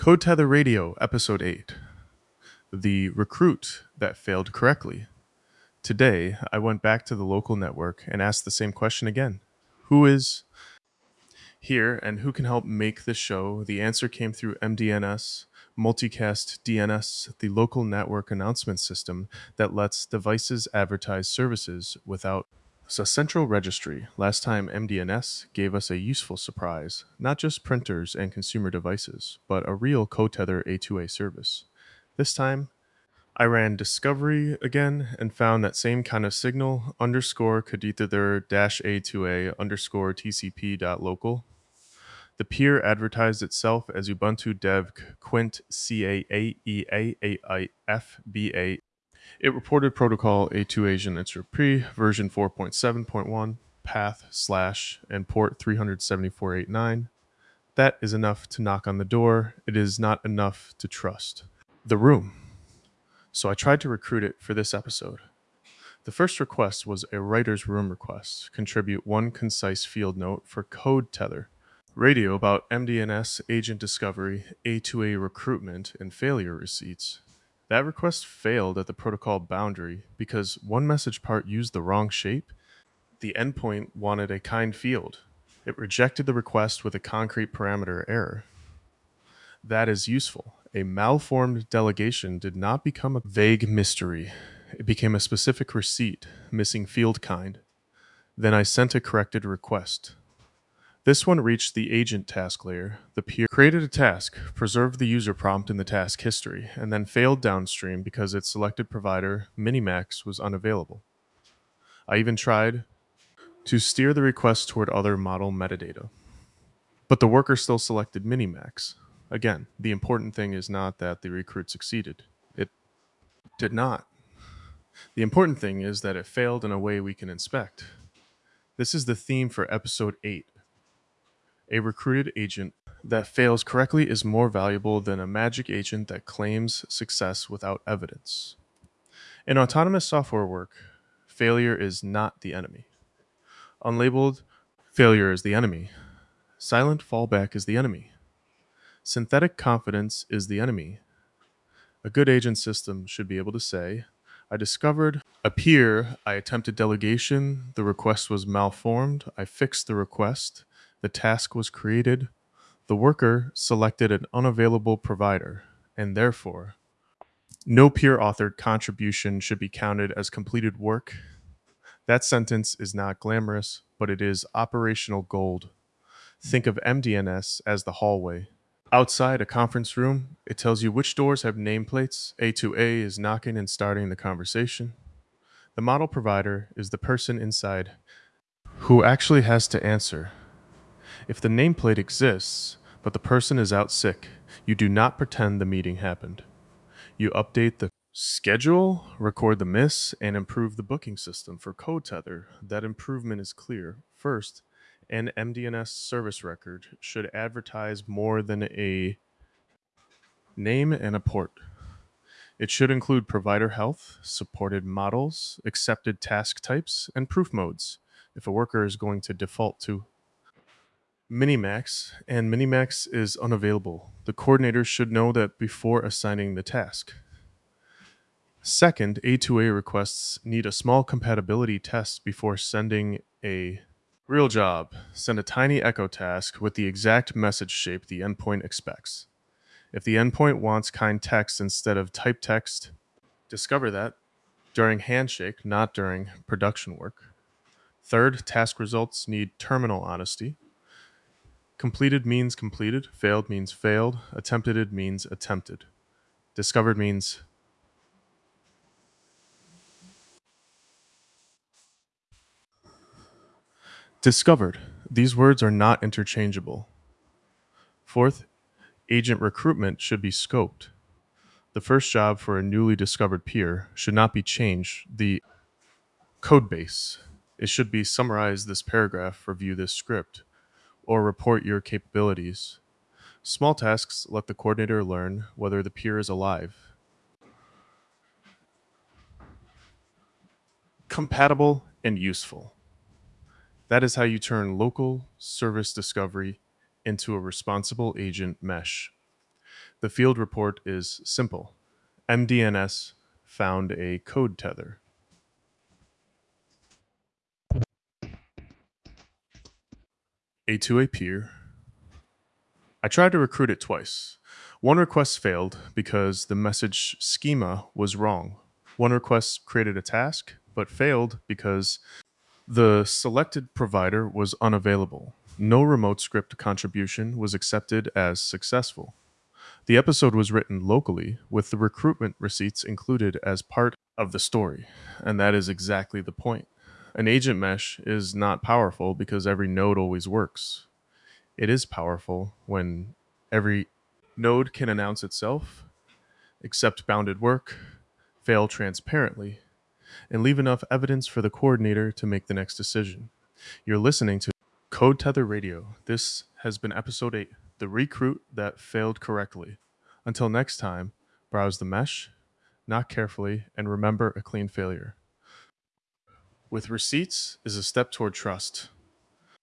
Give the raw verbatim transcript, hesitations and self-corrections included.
Code Tether Radio, Episode eight. The Recruit That Failed Correctly. Today, I went back to the local network and asked the same question again. Who is here and who can help make this show? The answer came through M D N S, Multicast D N S, the local network announcement system that lets devices advertise services without so Central Registry. Last time M D N S gave us a useful surprise, not just printers and consumer devices, but a real Cotether A two A service. This time, I ran Discovery again and found that same kind of signal underscore Cotether dash A two A underscore T C P dot local. The peer advertised itself as Ubuntu Dev Quint C A A E A A I F B A. It reported protocol A two Asian Interpre version four point seven point one, path slash, and port three seven four eight nine. That is enough to knock on the door. It is not enough to trust the room. So I tried to recruit it for this episode. The first request was a writer's room request. Contribute one concise field note for Code Tether. Radio about M D N S agent discovery, A two A recruitment, and failure receipts. That request failed at the protocol boundary because one message part used the wrong shape. The endpoint wanted a kind field. It rejected the request with a concrete parameter error. That is useful. A malformed delegation did not become a vague mystery. It became a specific receipt, missing field kind. Then I sent a corrected request. This one reached the agent task layer. The peer created a task, preserved the user prompt in the task history, and then failed downstream because its selected provider, Minimax, was unavailable. I even tried to steer the request toward other model metadata. But the worker still selected Minimax. Again, the important thing is not that the recruit succeeded. It did not. The important thing is that it failed in a way we can inspect. This is the theme for episode eight. A recruited agent that fails correctly is more valuable than a magic agent that claims success without evidence. In autonomous software work, failure is not the enemy. Unlabeled failure is the enemy. Silent fallback is the enemy. Synthetic confidence is the enemy. A good agent system should be able to say, I discovered a peer, I attempted delegation, the request was malformed, I fixed the request, the task was created, the worker selected an unavailable provider, and therefore, no peer-authored contribution should be counted as completed work. That sentence is not glamorous, but it is operational gold. Think of M D N S as the hallway. Outside a conference room, it tells you which doors have nameplates. A two A is knocking and starting the conversation. The model provider is the person inside who actually has to answer. If the nameplate exists, but the person is out sick, you do not pretend the meeting happened. You update the schedule, record the miss, and improve the booking system for Code Tether. That improvement is clear. First, an M D N S service record should advertise more than a name and a port. It should include provider health, supported models, accepted task types, and proof modes if a worker is going to default to Minimax, and Minimax is unavailable. The coordinator should know that before assigning the task. Second, A two A requests need a small compatibility test before sending a real job. Send a tiny echo task with the exact message shape the endpoint expects. If the endpoint wants kind text instead of type text, discover that during handshake, not during production work. Third, task results need terminal honesty. Completed means completed, failed means failed, attempted means attempted. Discovered means discovered. These words are not interchangeable. Fourth, agent recruitment should be scoped. The first job for a newly discovered peer should not be changed. The code base. It should be summarize this paragraph, review this script, or report your capabilities. Small tasks let the coordinator learn whether the peer is alive. Compatible and useful. That is how you turn local service discovery into a responsible agent mesh. The field report is simple. M D N S found a code tether. A to a peer. I tried to recruit it twice. One request failed because the message schema was wrong. One request created a task, but failed because the selected provider was unavailable. No remote script contribution was accepted as successful. The episode was written locally, with the recruitment receipts included as part of the story, and that is exactly the point. An agent mesh is not powerful because every node always works. It is powerful when every node can announce itself, accept bounded work, fail transparently, and leave enough evidence for the coordinator to make the next decision. You're listening to Code Tether Radio. This has been episode eight, The Recruit That Failed Correctly. Until next time, browse the mesh, knock carefully, and remember a clean failure. With receipts is a step toward trust.